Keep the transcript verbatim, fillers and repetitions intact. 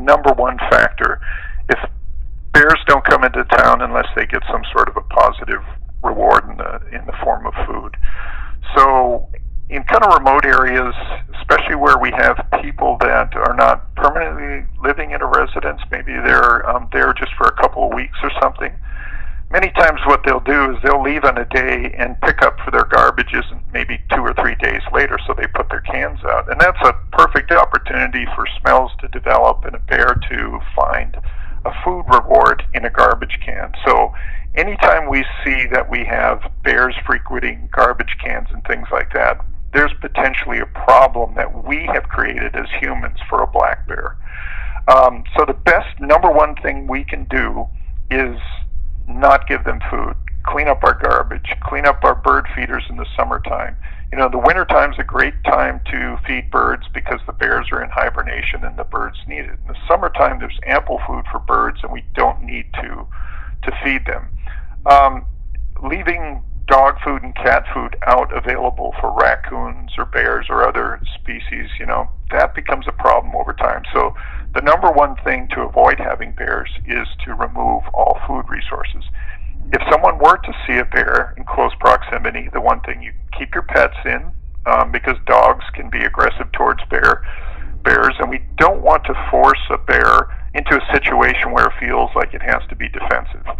number one factor. If bears don't come into town unless they get some sort of a positive reward in the in the form of food. So in kind of remote areas, especially where we have people that are not permanently living in a residence, maybe they're um, there just for a couple of weeks or something, many times what they'll do is they'll leave on a day and pick up for their garbages maybe two or three days later, so they put their cans out. And that's a perfect opportunity for smells to develop and a bear to find a food reward in a garbage can. So anytime we see that we have bears frequenting garbage cans and things like that, there's potentially a problem that we have created as humans for a black bear. Um, so the best number one thing we can do is not give them food. Clean up our garbage, clean up our bird feeders in the summertime. You know, the wintertime's a great time to feed birds because the bears are in hibernation and the birds need it. In the summertime, there's ample food for birds and we don't need to to feed them. Um, leaving dog food and cat food out available for raccoons or bears or other species, you know, that becomes a problem over time. So the number one thing to avoid having bears is to remove all food resources. If someone were to see a bear in close proximity, the one thing, you keep your pets in um, because dogs can be aggressive towards bear bears, and we don't want to force a bear into a situation where it feels like it has to be defensive.